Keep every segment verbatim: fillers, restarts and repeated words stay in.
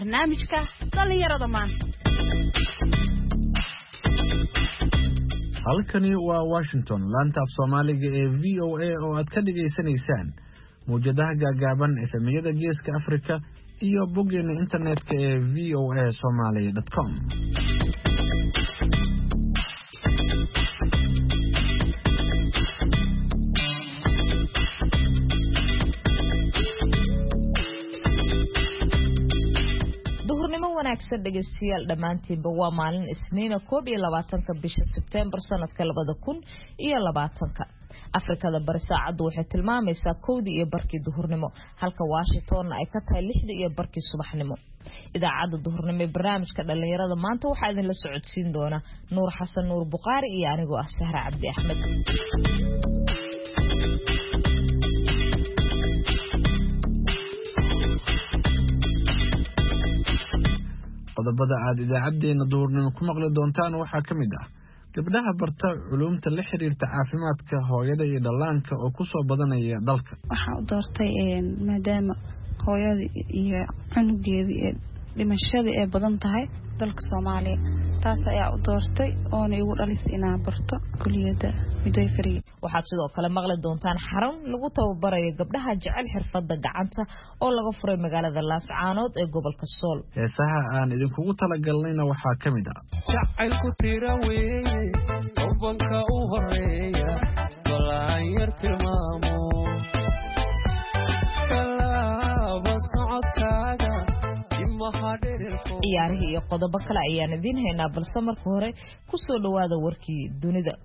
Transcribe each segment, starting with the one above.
barnaamijka dhalinyarada maanta. halkani waa Washington, laanta af Soomaaliga ee V O A oo aad ka dhageysanaysaan muujadaha gaagaaban efemiyada Geeska Afrika iyo boggeena internetka ee v o a somali dot com. wanaagsan dhageystayaal dhamaantiinba waa maalin Isniin koob iyo labaatanka bisha September sanadka labada kun iyo labaatanka. Afrikada bari saacadu waxay tilmaamaysaa kowdii iyo barkii duhurnimo halka Washington ay ka tahay lixdii iyo barkii subaxnimo. Idaacada duhurnimo ee barnaamijka dhalinyarada maanta waxaa idin la socodsiin doona Nuur Xasan Nuur Buqaari iyo anigoo ah Sahra Cabdi Axmed. qodobada aad idaacadeena duhurnimo ku maqli doontaan waxaa ka mid ah gabdhaha barta culuumta la xiriirta caafimaadka hooyada iyo dhallaanka oo ku soo badanaya dalka. waxaan u doortay maadaama hooyada iyo cunugeeda ee dhimashada ee badan tahay dalka Soomaaliya, taas ayaa u doortay oo igu dhalisay inaan barto kulliyadda midwifery. waxaad sidoo kale maqli doontaan xarun lagu tababarayo gabdhaha jecel xirfadda gacanta oo laga furay magaalada Laascaanood ee gobolka Sool. heesaha aan idinkugu talagalnayna waxaa ka mid ah jacaylku tira weeye tobanka u horeeya balaan yar tilmaamo kalaaba socodkaaga ciyaarihii iyo qodobo kale ayaan idiin haynaa, balse marka hore ku soo dhawaada warkii dunida.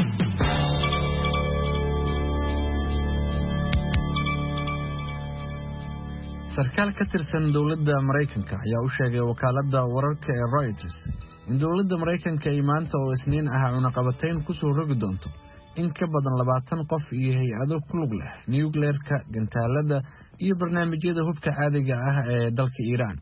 sarkaal ka tirsan dowladda Mareykanka ayaa u sheegay wakaaladda wararka ee Reuters in dowladda Mareykanka ay maanta oo Isniin ah cunaqabatayn ku soo rogi doonto in ka badan labaatan qof iyo hay'ado ku lug leh nuclear-ka, gantaalada iyo barnaamijyada hubka caadiga ah ee dalka Iiraan.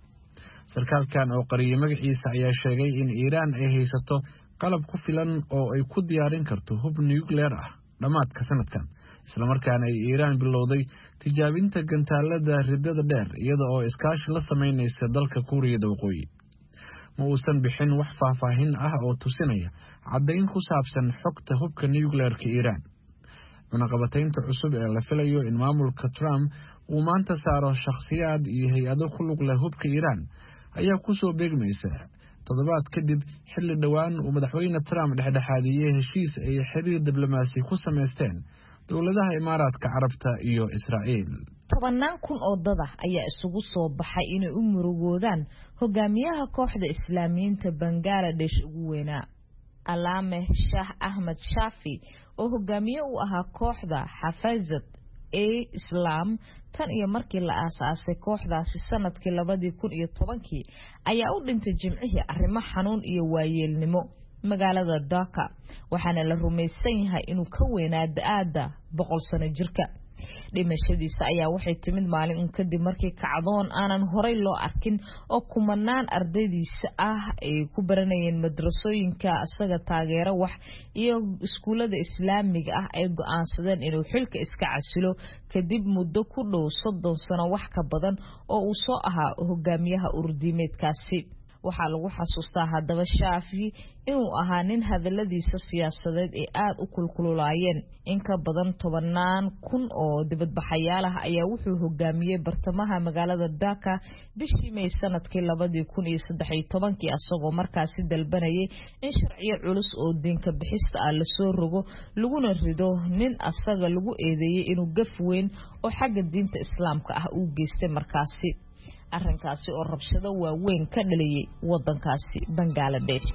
sarkaalkan oo qariyay magaciisa ayaa sheegay in Iiraan ay haysato qalab ku filan oo ay ku diyaarin karto hub nuclear ah dhamaadka sanadkan, isla markaana ay Iiraan bilowday tijaabinta gantaalada ridada dheer iyada oo iskaashi la sameynaysa dalka Kuuriyada Waqooyi. ma uusan bixin wax faahfaahin ah oo tusinaya caddayn ku saabsan xogta hubka nuclear-ka Iiraan. cunaqabataynta cusub ee la filayo in maamulka Trump uu maanta saaro shakhsiyaad iyo hay'ado ku lug leh hubka Iiraan ayaa ku soo beegmaysa toddobaad kadib xilli dhowaan uu madaxweyne Trump dhexdhexaadiyay heshiis ay xiriir diblomaasi ku sameysteen dowladaha Imaaraadka Carabta iyo Israa'iil. tobanaan kun oo dad ah ayaa isugu soo baxay inay u murugoodaan hogaamiyaha kooxda Islaamiyiinta Bangladesh ugu weynaa Alaame Shah Ahmed Shafi oo hogaamiye u ahaa kooxda Xafaazat ee Islam tan iyo markii la aasaasay kooxdaasi sanadkii labadii kun iyo tobankii ayaa u dhintay Jimcihii arrimo xanuun iyo waayeelnimo magaalada Dhaka, waxaana la rumaysan yahay inuu ka weynaa da'da boqol sano jirka. dhimashadiisa ayaa waxay timid maalin un kadib markii kacdoon aanan horey loo arkin oo kumanaan ardaydiisa ah ay ku baranayeen madrasooyinka asaga taageero wax iyo iskuulada islaamiga ah ay go'aansadeen inuu xilka iska casilo kadib muddo ku dhow soddon sano wax ka badan oo uu soo ahaa hogaamiyaha urdiimeedkaasi. waxaa lagu xasuustaa haddaba Shaafi inuu ahaa nin hadaladiisa siyaasadeed ee aad u kulkululaayeen. in ka badan tobanaan kun oo dibadbaxayaal ah ayaa wuxuu hogaamiyey bartamaha magaalada Dhaka bishii May sanadkii labadii kun iyo saddex iyo tobankii asagoo markaasi dalbanayay in sharciyo culus oo diinka bixista ah la soo rogo laguna rido nin asaga lagu eedeeyay inuu gaf weyn oo xagga diinta islaamka ah uu geystay markaasi. arrinkaasi oo rabshado waaweyn ka dhaliyay wadankaasi Bangladesh.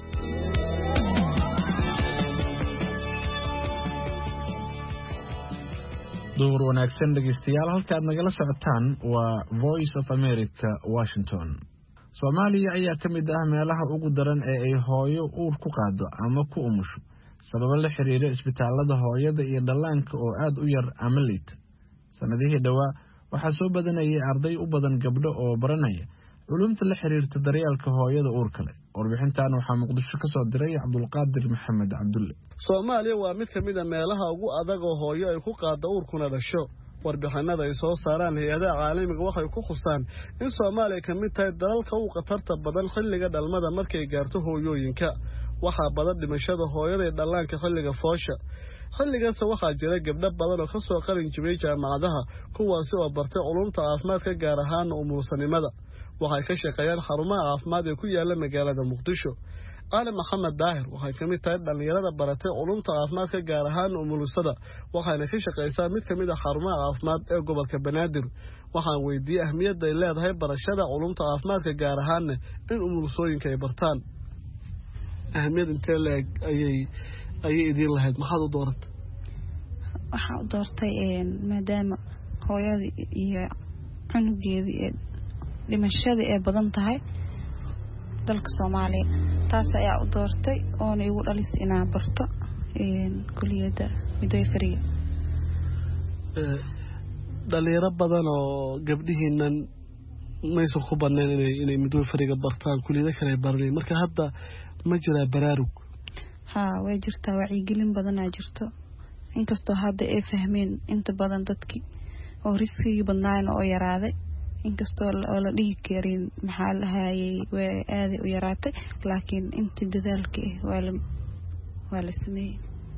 duur wanaagsan dhageystayaal, halka aad nagala socotaan waa Voice of America, Washington. Soomaaliya ayaa ka mid ah meelaha ugu daran ee ay hooyo uur ku qaado ama ku umusho sababo la xiriira isbitaalada hooyada iyo dhallaanka oo aad u yar ama liita. sanadihii dhawaa waxaa soo badanayay arday u badan gabdho oo baranaya culuumta la xiriirta daryeelka hooyada uurka leh. warbixintan waxaa Muqdisho ka soo diray Cabdulqaadir Maxamed Cabdulle. Soomaaliya waa mid ka mid ah meelaha ugu adag oo hooyo ay ku qaado uurkuna dhasho. warbixinada ay soo saaraan hay'adaha caalamiga waxay ku khusaan in Soomaaliya ka mid tahay dalalka ugu khatarta badan xilliga dhalmada markay gaarto hooyooyinka waxa badan dhimashada hooyada ee dhallaanka xilliga foosha xilligaas waxaa jira gabdho badan oo ka soo qalin jibiyay jaamacadaha kuwaas oo bartay culuumta caafimaadka gaar ahaan umulsanimada waxay ka shaqeeyaan xarumaha caafimaad ee ku yaala magaalada Muqdisho Ali Maxamed Daahir waxay ka mid tahay dhalinyarada baratay culuumta caafimaadka gaar ahaan umulusada waxayna ka shaqeysaa mid ka mid ah xarumaha caafimaad ee gobolka Banaadir waxaan weydiiyay ahmiyadda ay leedahay barashada culuumta caafimaadka gaar ahaan in umulusooyinka ay bartaan ahmiyad intee leeg ayay ayay idin lahayd maxaad u dooratay waxaan u doortay een maadaama hooyada iyo cunugeeda ee dhimashada ee badan tahay dalka Soomaaliya taas ayaa u doortay oo igu dhalisay inaan barto een kulliyada midwifery ee dhalinyaro badan oo gabdhihiinan maysan ku banaan inay inay midwiferyga bartaan kulliyada kale baranay marka hadda ma jira baraarug ha way jirtaa wacyigelin badan ay jirto inkastoo hadda ay fahmeen inta badan dadkii oo riskiga badnaan oo yaraaday inkastoo la dhigi karin maxaa la hayay way aad u yaraatay laakiin inta dadaalka waa la waa la sameeyay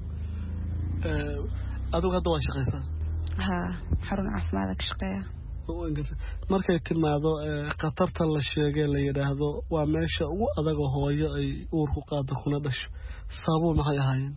ee adigu hadda waa shaqeysaa ha xarun caafimaad ka shaqeeya markay timaado qatarta la sheegay la yiraahdo waa meesha ugu adag oo hooyo ay uur ku qaado kuna dhasho sababo maxay ahaayeen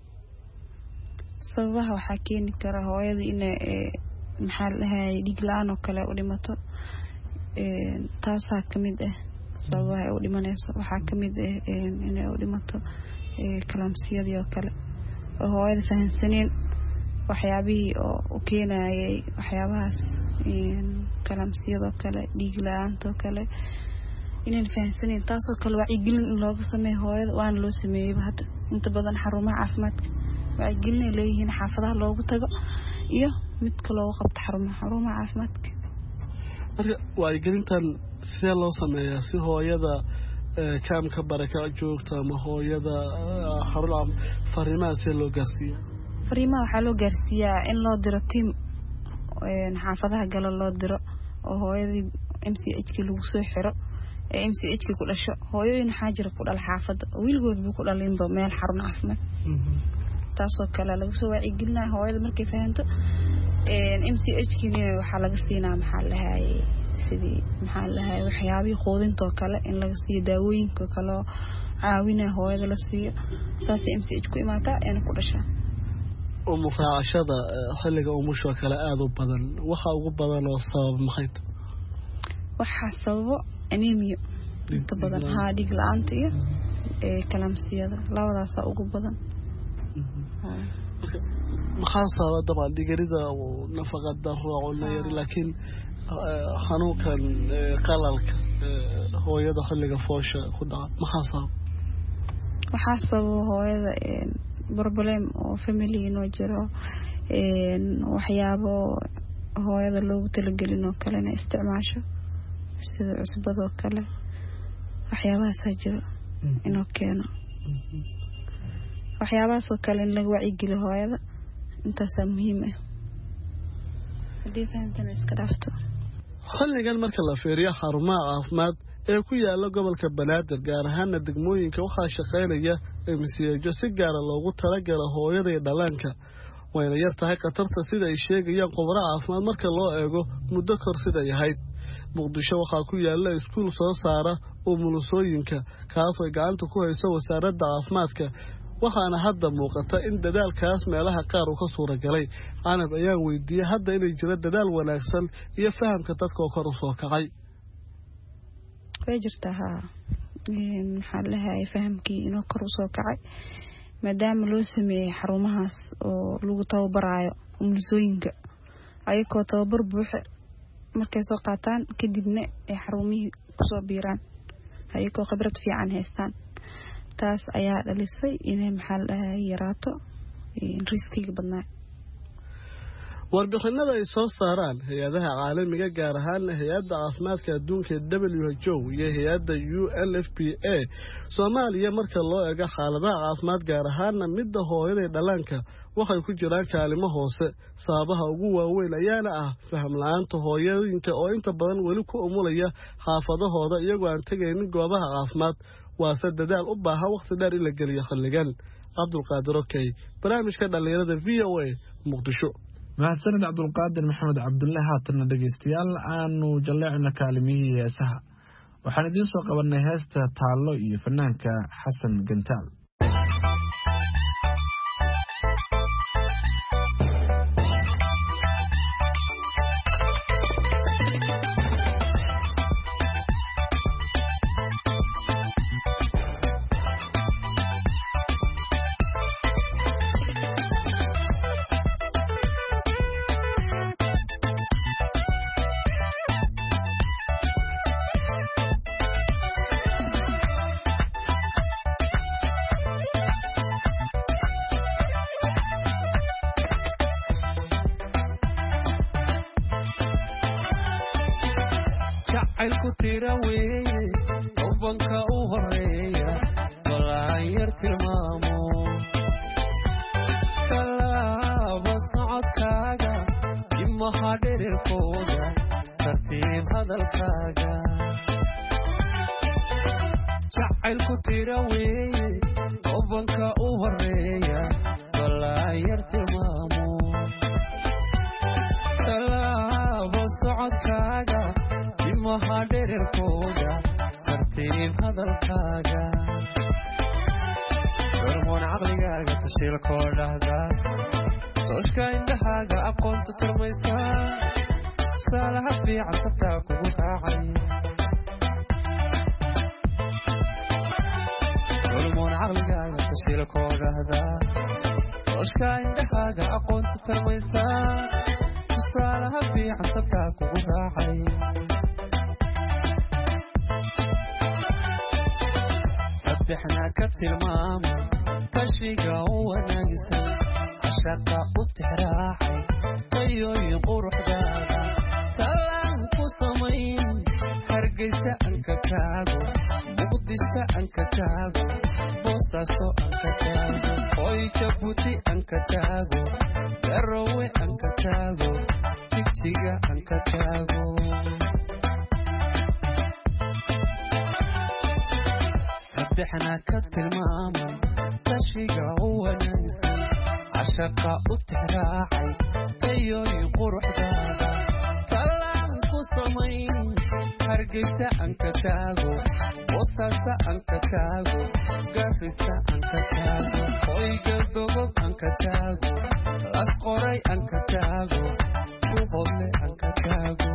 sababaha waxa keeni kara hooyada in maxaa la hayay dhiig la'aan oo kale u dhimato ee taasa kamid ah sababaha u dhimanayso waxa kamid ah in ay u dhimato ee kalaamsiyada oo kale oo hooyada fahansaneen waxyaabihii oo u keenayay waxyaabahaas in kalaamsiyada kale dhiig la'aanta kale inay fahansaneen taasoo kale wacyigelin in looga sameeyo hooyada waan loo sameeyay hadda inta badan xarumaha caafimaadka wacyigelin leeyihiin xaafadaha loogu tago iyo mid kale oo qabta xarumaha xarumaha caafimaadka marka wacyigelintan sidee loo sameeyaa si hooyada kaamka baraka joogta ama hooyada xarun fariimaha si loo gaarsiiyo fariimaha waxa loo gaarsiiyaa in loo diro team een xaafadaha gala loo diro oo hooyadii M C H ka lagu soo xiro ee M C H ka ku dhasho hooyooyin xaajir ku dhal xaafada wiilgood buu ku dhalinba meel xarun caafimaad taasoo kale lagu soo wacyigelinaa hooyada markay fahanto een M C H kina waxa laga siinaa maxaa la hayay sidii maxaa la hayay waxyaabii qoodinta kale in laga siiyo daawooyinka kale caawina hooyada la siiyo saas M C H ku imaata in ku dhashaa oo mufaacashada xilliga umusho kale aad u badan waxa ugu badan oo sabab maxay waxa sababo anemia inta badan ha dhiig la'aanta iyo ee kalaamsiyada labadaas ugu badan maxaa sababa dabcan dhigarida nafaqa darro oo neer laakiin xanuunkan qalalka hooyada xilliga foosha ku dhaca maxaa sababa waxa sababa hooyada problem oo family inoo jiro een waxyaabo hooyada loogu talagelin oo kale inay isticmaasho sida cusbada oo kale waxyaabahaas jiro inoo keeno waxyaabahaas oo kale in lagu wacyigeliyo hooyada intaas muhiim ah hadii fahantan iska dhaafto xilligan marka la fiiriyo xarumaha caafimaad ee ku yaala gobolka Banaadir gaar ahaan degmooyinka waxa shaqeynaya M C H si gaar ah loogu talagalay hooyada iyo dhallaanka wayna yar tahay qatarta sida ay sheegayaan khubaro caafimaad marka loo eego muddo kor sida yahay Muqdisho waxa ku yaala iskuul soo saara umulusooyinka kaas oo gacanta ku hayso wasaaradda caafimaadka waxaana hadda muuqata in dadaalkaas meelaha qaar uu ka suuragalay aanad ayaan weydiiyay hadda inay jira dadaal wanaagsan iyo fahamka dadka oo kor u soo kacay way jirtaa ha in xallaha fahamkii inoo kor u soo kacay maadaama loo sameeyay xarumahaas oo lagu tababarayo umulusooyinka ayagoo tababar buuxa markay soo qaataan kadibna ay xarumihii ku soo biiraan ayagoo khibrad fiican haystaan taas ayaa dhalisay inay maxal yaraato riskiga badnaa warbixinada ay soo saaraan hay'adaha caalamiga gaar ahaan hay'adda caafimaadka adduunka W H O iyo hay'adda U N F P A Soomaaliya marka loo eego xaaladaha caafimaad gaar ahaan midda hooyada iyo dhallaanka waxay ku jiraan kaalimo hoose sababaha ugu waaweyn ayaana ah faham la'aanta hooyooyinka oo inta badan weli ku umulaya xaafadahooda iyagoo aan tegaynin goobaha caafimaad waase dadaal u baahan waqti dheer in la geliyo xilligan Cabdulqaadir Okey barnaamijka dhalinyarada V O A Muqdisho mahadsanid Cabdulqaadir Maxamed Cabdulle haatan dhageystayaal aanu jaleecna kaalimihii heesaha waxaan idin soo qabanay heesta taalo iyo fanaanka Xasan Gantaal jacaylku tira weeye tobanka u horeeya walaan yar tilmaamo talaaba socodkaaga imaha dhererkooda tartiib hadalkaaga jacaylku tira weeye tobanka u horeeya walaan yar tilmaamo talaaba socodkaaga imaha dhererkooda tartiib hadalkaaga hormoon caqligaaga tashiilkoo dhahda tooshka indhahaaga aqoonta turmaysa tusaalaha fiican sabtaa kugu raacay hormoon caqligaaga tashiilkoo dhahda tooshka indhahaaga aqoonta turmaysa tusaalaha fiican sabtaa kugu raacay saddexna ka tilmaama kashiga u wanaagsan cashaqa u tixraacay tayooyin quruxdaada talaan ku samayn hargeysa anka kaago muqdisho anka kaago boosaaso anka kaago hoy jabuuti anka kaago garowe anka kaago jigjiga anka kaago saddexna ka tilmaama kashiga u wanaagsan cashaqa u tixraacay tayooyin quruxdaada talaan ku samayn hargeysa anka kaago boosaaso anka kaago garissa anka kaago hoyga dogob anka kaago las qoray anka kaago buhodle anka kaago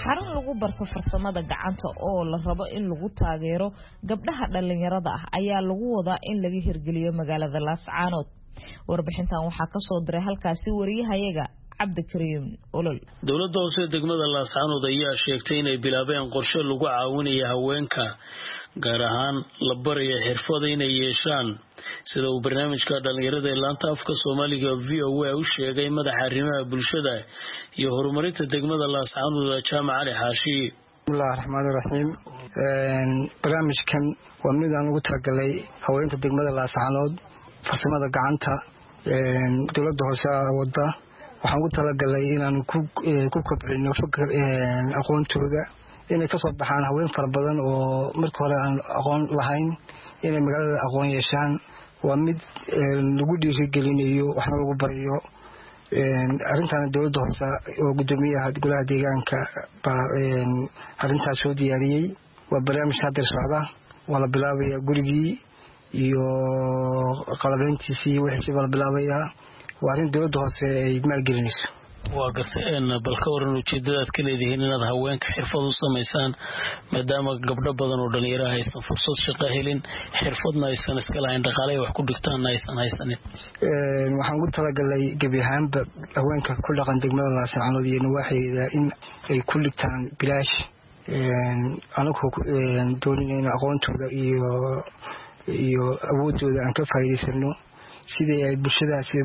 xarun lagu barto farsamada gacanta oo la rabo in lagu taageero gabdhaha dhalinyarada ah ayaa lagu wadaa in laga hirgeliyo magaalada Laascaanood. warbixintan waxaa ka soo diray halkaasi wariyahayaga Cabdikariim Olol. Dowladda hoose degmada Laascaanood ayaa sheegtay inay bilaabeen qorshe lagu caawinayo haweenka gaar ahaan la barayo xirfado inay yeeshaan sida uu barnaamijka dhalinyarada ee laanta afka Soomaaliga V O A u sheegay madaxa arrimaha bulshada iyo horumarinta degmada Laascaanood Jaamac Ali Xaashi. bismillaahi raxmaani raxiim. een barnaamijkan waa mid aan ugu talagalay haweenka degmada Laascaanood farsamada gacanta een dowladda hoose wadda waxaan ugu talagalay inaan ku ku kobcino fikir een aqoontooda inay ka soo baxaan haween fara badan oo markii hore aan aqoon lahayn inay magaalada aqoon yeeshaan waa mid lagu dhiirigelinayo waxna lagu barayo een arintan dowladda hoose oo gudoomiyaha golaha deegaanka baa een arintaas soo diyaariyay waa barnaamij hadda socda waa la bilaabaya gurigii iyo qalabeyntiisii wixii la bilaabaya waa arin dowladda hoose ay maalgelinayso. waa garteen balka waran ujeedadaad ka leedihiin inaad haweenka xirfad u sameysaan maadaama gabdho badan oo dhalinyaro haysan fursad shaqo helin xirfadna aysan iska lahayn dhaqaale wax ku dhigtaan aysan haysanin. een waxaan ugu talagalay gabi ahaanba haweenka ku dhaqan degmada Laascaanood iyo nawaaxigeeda in ay ku dhigtaan bilaash een anagu doonayna aqoontooda iyo iyo awoodooda aan ka faa'iideysano sidii ay bulshadaasi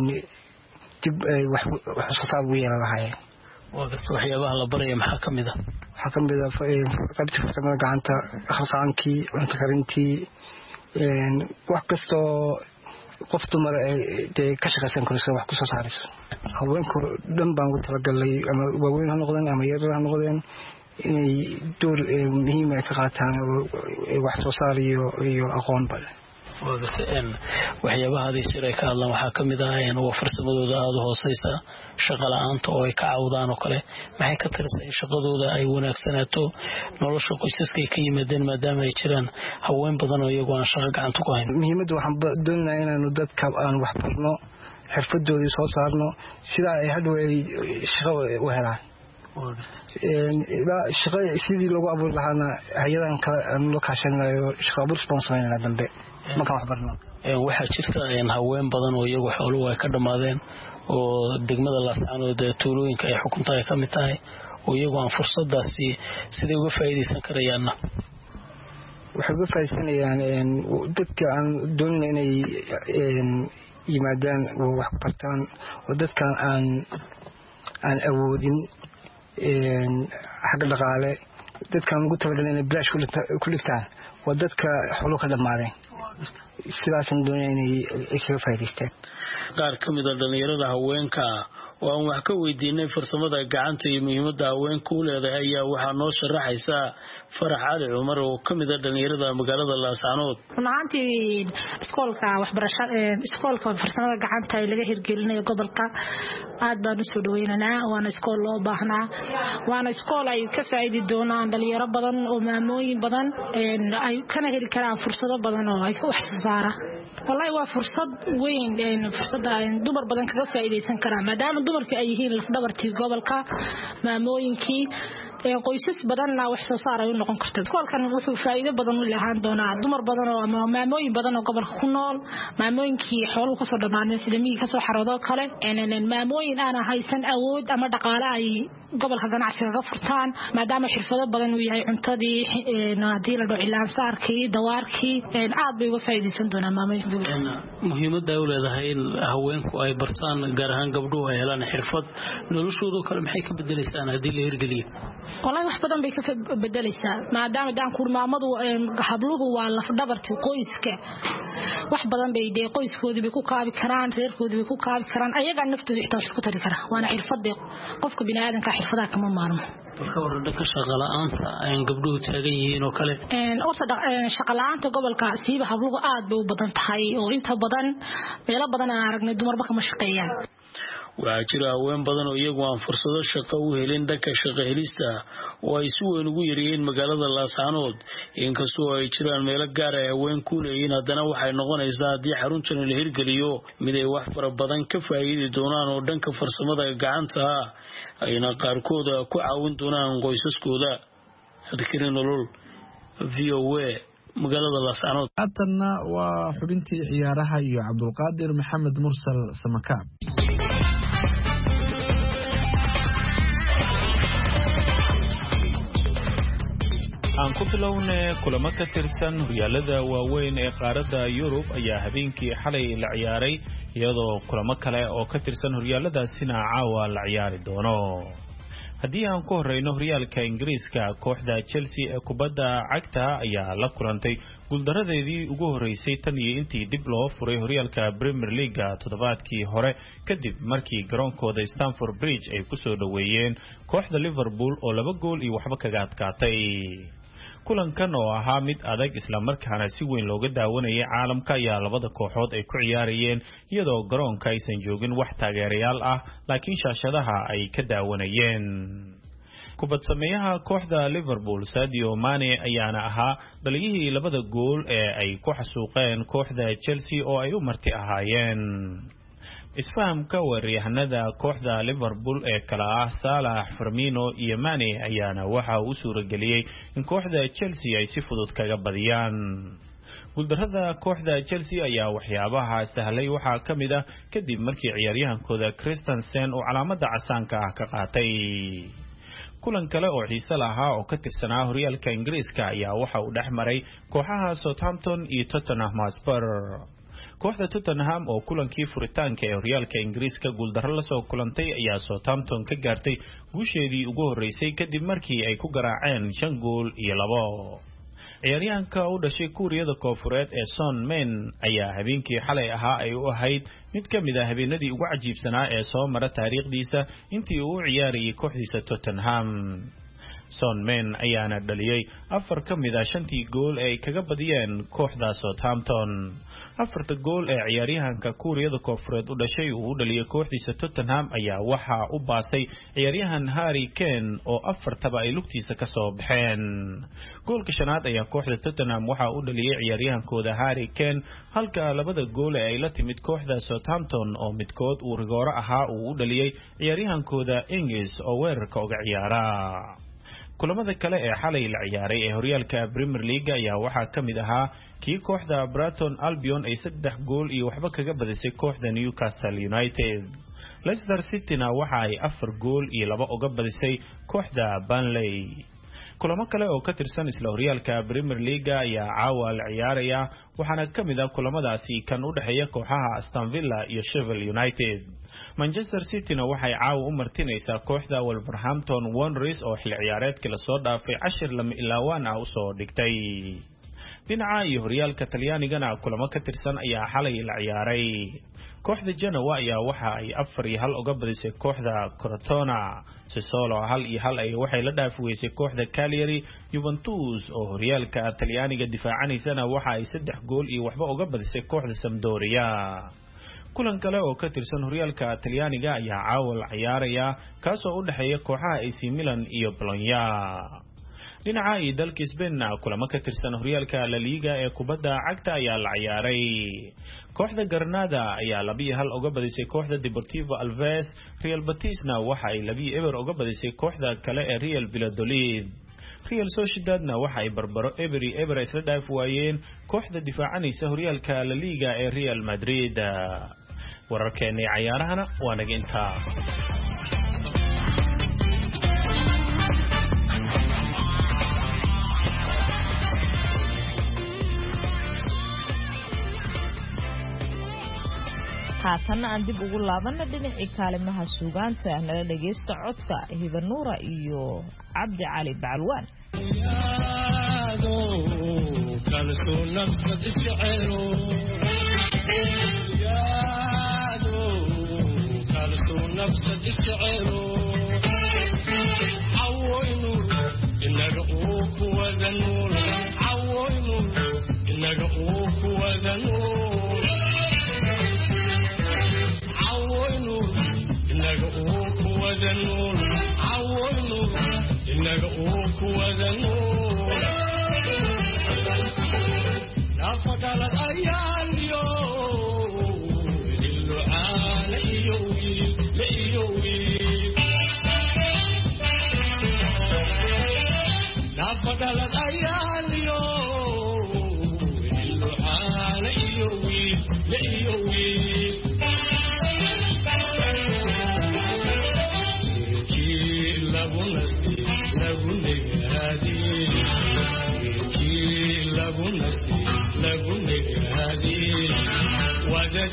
dib ay wax wax soo saar weyn lahaayeen. waa garto waxyaabaha la barayo maxaa kamid ah waxaa kamid ah qaybta farsamada gacanta khasaankii cunto karintii een wax kasto qof dumar ay ka shaqaysan karto wax ku soo saarayso haweenku dhan baan ugu talagalay ama waaweyn ha noqdeen ama yar ha noqdeen inay door muhiim ah ka qaataan wax soo saar iyo iyo aqoon bale. waa garteen waxyaabaha ay shiray ka hadlaan waxaa kamid ah in waa farsamadooda aad hooseysa shaqo la'aanta oo ay ka caawdaan oo kale maxay ka tirsan shaqadooda ay wanaagsanaato nolosha qoysaska ka yimaadeen maadaama ay jiraan haween badan oo iyagu aan shaqo gacanta ku hayn. muhiimaddu waxaan doonayaa inaanu dadka aan wax barno xirfadoodii soo saarno sida ay hadhow ay shaqo u helaan. een ila shaqo sidii lagu abuuri lahaana hay'adahan kale aan loo kaashanayo shaqo abuur sponsorina dambe markaan wax barno. een waxaa jirta in haween badan oo iyagu xooluhu ay ka dhamaadeen oo degmada Laascaanood tuulooyinka ay xukunta ay ka mid tahay oo iyagu aan fursadaasi sidii uga faa'iideysan karayaan. waxay uga faa'iideysanayaan een dadka aan doonayna inay een yimaadaan oo wax bartaan oo dadka aan aan awoodin een xagga dhaqaale dadkan ugu talagalay inay bilaash ku dhigtaan waa dadka xoolo ka dhamaadeen sidaasan doonayna inay ka faa'iideystaan. qaar ka mid ah dhalinyarada haweenka oo aan wax ka weydiinay farsamada gacanta iyo muhiimadda haweenku u leedahay ayaa waxaa noo sharaxaysa Farax Cali Cumar oo ka mid ah dhalinyarada magaalada Laascaanood. runtii iskoolka waxbarashada iskoolka farsamada gacanta ee laga hirgelinayo gobolka aad baan u soo dhaweynaa waana iskool loo baahnaa waana iskool ay ka faa'iidi doonaan dhalinyaro badan oo maamooyin badan ay kana heli karaan fursado badan oo ay wax saara. wallahi waa fursad weyn in fursada dumar badan kaga faa'iideysan karaan maadaama dumarku ay yihiin laf dhabartii gobolka maamooyinkii ee qoysas badanna wax soo saar ay u noqon karto. iskoolkan wuxuu faa'iido badan u leeyahay doonaa dumar badan oo maamooyin badan oo gobolka ku nool maamooyinkii xooluhu ka soo dhamaanay sida miyi ka soo xaroodo kale een maamooyin aan haysan awood ama dhaqaale ay gobolka ganacsiga ka furtaan maadaama xirfado badan uu yahay cuntadii hadii la dhaco ilaan saarkii dawaarkii aad bay uga faa'iideysan doonaan maamooyinka. muhiimadda ay u leedahay in haweenku ay bartaan gaar ahaan gabdhuhu ay helaan xirfad noloshooda kale maxay ka bedelaysaa hadii la hirgeliyo. wallahi wax badan bay ka bedelaysaa maadaama daan kurmaamadu habluhu waa laf dhabartii qoyska wax badan bay de qoyskoodii bay ku kaabi karaan reerkoodii bay ku kaabi karaan ayaga naftooda xitaa wax isku tari kara waana xirfad qofka bini'aadanka xirfadaha kama maarmo. balka waran dadka shaqo la'aanta ay gabdhuhu taagan yihiin oo kale een orta shaqo la'aanta gobolka siiba habluhu aad bay u badan tahay oo inta badan meelo badan aan aragnay dumarba kama shaqeeyaan. waxaa jira haween badan oo iyagu aan fursado shaqo u helin dhanka shaqo helista oo ay si weyn ugu yaryihiin magaalada Laascaanood inkastoo ay jiraan meelo gaar ah haween ku leeyihiin haddana waxay noqonaysaa haddii xaruntan la hirgeliyo mid ay wax fara badan ka faa'iidi doonaan oo dhanka farsamada gacanta ayna qaarkood ku caawin doonaan qoysaskooda hadkina nolol V O A magaalada Laascaanood. Haddana waa xubintii ciyaaraha iyo Cabdulqaadir Maxamed Mursal Samakaab. aan ku bilownay kulamo ka tirsan horyaalada waaweyn ee qaaradda Yurub ayaa habeenkii xalay la ciyaaray iyadoo kulamo kale oo ka tirsan horyaaladaasina caawa la ciyaari doono. haddii aan ku horeyno horyaalka Ingiriiska kooxda Chelsea ee kubadda cagta ayaa la kulantay guuldaradeedii ugu horeysay tan iyo intii dib loo furay horyaalka Premier League toddobaadkii hore kadib markii garoonkooda Stamford Bridge ay ku soo dhaweeyeen kooxda Liverpool oo laba gool iyo waxba kaga adkaatay. kulankan oo ahaa mid adag isla markaana si weyn looga daawanayay caalamka ayaa labada kooxood ay ku ciyaarayeen iyadoo garoonka aysan joogin wax taageerayaal ah laakiin shaashadaha ay ka daawanayeen. kubad sameeyaha kooxda Liverpool Sadio Mane ayaana ahaa dhaliyihii labada gool ee ay ku xasuuqeen kooxda Chelsea oo ay u marti ahaayeen. isfahamka weeraryahanada kooxda Liverpool ee kala ah Salah, Firmino iyo Mane ayaana waxa uu suurageliyay in kooxda Chelsea ay si fudud kaga badiyaan. guuldarrada kooxda Chelsea ayaa waxyaabaha sahlay waxaa ka mid ah kadib markii ciyaaryahankooda Christensen uu calaamada casaanka ah ka qaatay. kulan kale oo xiiso lahaa oo ka tirsanaa horyaalka Ingiriiska ayaa waxa uu dhexmaray kooxaha Southampton iyo Tottenham Hotspur. kooxda Tottenham oo kulankii furitaanka ee horyaalka Ingiriiska guuldarro la soo kulantay ayaa Southampton ka gaartay guusheedii ugu horeysay kadib markii ay ku garaaceen shan gool iyo labo. ciyaaryahanka u dhashay Kuuriyada Koonfureed ee Son Men ayaa habeenkii xalay ahaa ay u ahayd mid ka mid ah habeenadii ugu cajiibsanaa ee soo mara taariikhdiisa intii uu u ciyaarayay kooxdiisa Tottenham. Son Men ayaana dhaliyay afar ka mid ah shantii gool ee ay kaga badiyeen kooxda Southampton. afarta gool ee ciyaaryahanka Kuuriyada Koonfureed u dhashay uu u dhaliyay kooxdiisa Tottenham ayaa waxa u baasay ciyaaryahan Harry Kane oo afartaba ay lugtiisa ka soo baxeen. goolka shanaad ayaa kooxda Tottenham waxa uu dhaliyay ciyaaryahankooda Harry Kane halka labada gool ee ay la timid kooxda Southampton oo midkood uu rigooro ahaa uu u dhaliyay ciyaaryahankooda Ings oo weerarka uga ciyaara. kulamada kale ee xalay la ciyaaray ee horyaalka Premier League ayaa waxaa ka mid ahaa kii kooxda Brighton Albion ay saddex gool iyo waxba kaga badisay kooxda Newcastle United. Leicester City-na waxa ay afar gool iyo laba uga badisay kooxda Burnley. kulamo kale oo ka tirsan isla horyaalka Premier League ayaa caawa la ciyaaraya waxaana ka mid ah kulamadaasi kan u dhaxeeya kooxaha Aston Villa iyo Sheffield United. Manchester City-na waxay caawa u martinaysaa kooxda Wolverhampton Wanderers oo xilli ciyaareedkii la soo dhaafay cashir lama ilaawaan ah u soo dhigtay. dhinaca iyo horyaalka Talyaanigana kulamo ka tirsan ayaa xalay la ciyaaray. kooxda Genoa ayaa waxa ay afar iyo hal uga badisay kooxda Crotona. Sassuolo hal iyo hal ay waxay la dhaafiweysay kooxda Cagliari. Juventus oo horyaalka Talyaaniga difaacaneysana waxa ay saddex gool iyo waxba uga badisay kooxda Sampdoria. kulan kale oo ka tirsan horyaalka Talyaaniga ayaa caawa la ciyaaraya kaasoo u dhaxeeya kooxaha A C Milan iyo Bologna. dhinaca iyo dalka Spain kulamo ka tirsan horyaalka La Liga ee kubadda cagta ayaa la ciyaaray. kooxda Granada ayaa laba iyo hal uga badisay kooxda Deportivo Alaves. Real Betis-na waxa ay laba iyo eber uga badisay kooxda kale ee Real Valladolid. Real Sociedad-na waxa ay barbaro eber iyo eber isla dhaaf waayeen kooxda difaacanaysa horyaalka La Liga ee Real Madrid. wararkeena ciyaarahana waa naga intaa. haatan aan dib ugu laabana dhinacii kaalimaha suugaanta nala dhageysta codka Hibanuura iyo Cabdi Cali Bacalwaan.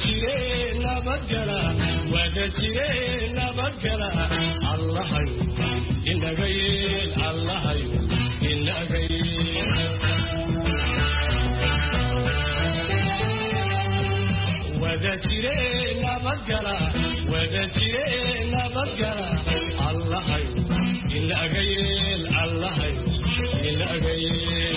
jireen nabadgala wada jireen nabadgala allahayo inaga yeel allahayo inaga yeel wada jireen nabadgala wada jireen nabadgala allahayo inaga yeel allahayo inaga yeel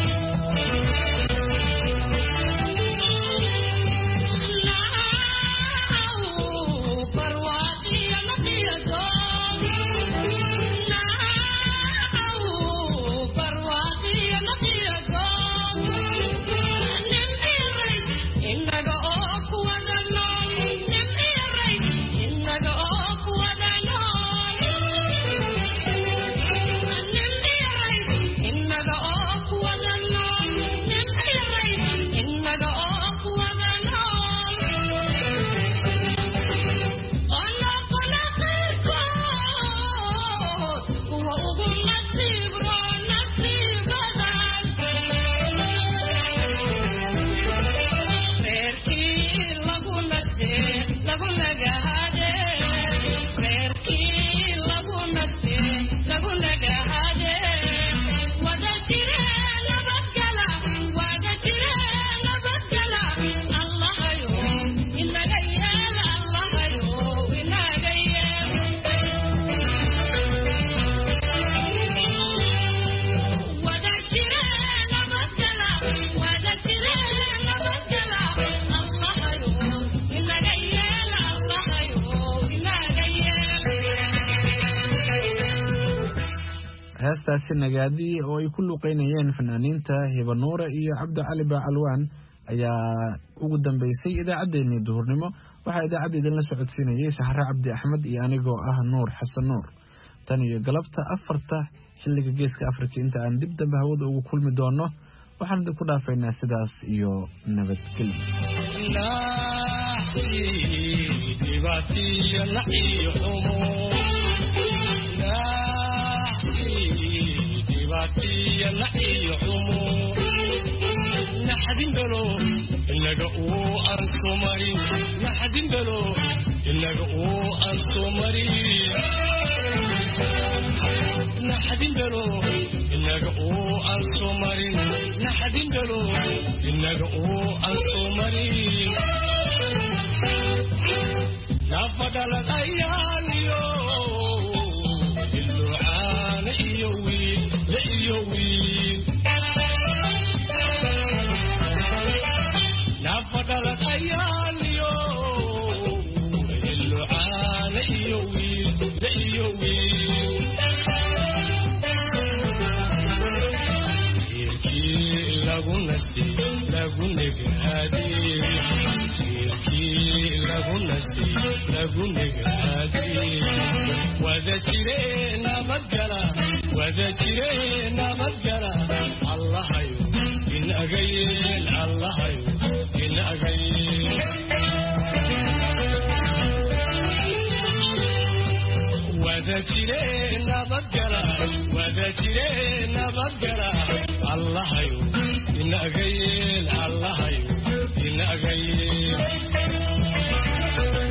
heestaasi nagaadi oo ay ku luqeynayeen fanaaniinta Hibanuura iyo Cabdi Cali Bacalwaan ayaa ugu dambeysay idaacadeennii duhurnimo waxa idaacadeedan la socodsiinayay Sahra Cabdi Axmed iyo anigoo ah Nuur Xasan Nuur tan iyo galabta afarta xilliga geeska Afrika inta aan dib dambe hawada ugu kulmi doono waxaan ku dhaafaynaa sidaas iyo nabadgelyo يا لحي عمو نحدين بلو إنك أو أنسومري نحدين بلو إنك أو أنسومري نحدين بلو إنك أو أنسومري نحدين بلو إنك أو أنسومري نفضل الأيام يوم اللعان يوي ليوي نفضل الأيام يوم اللعان يوي ليوي يركي لغو نستي لغو نجهادي يركي لغو نستي لغو نجهادي وذا ترينا مدقلا وذا ترينا مدقلا الله يو إن أغيل الله يو إن أغيل وذا ترينا مدقلا وذا ترينا مدقلا الله يو إن أغيل الله يو إن أغيل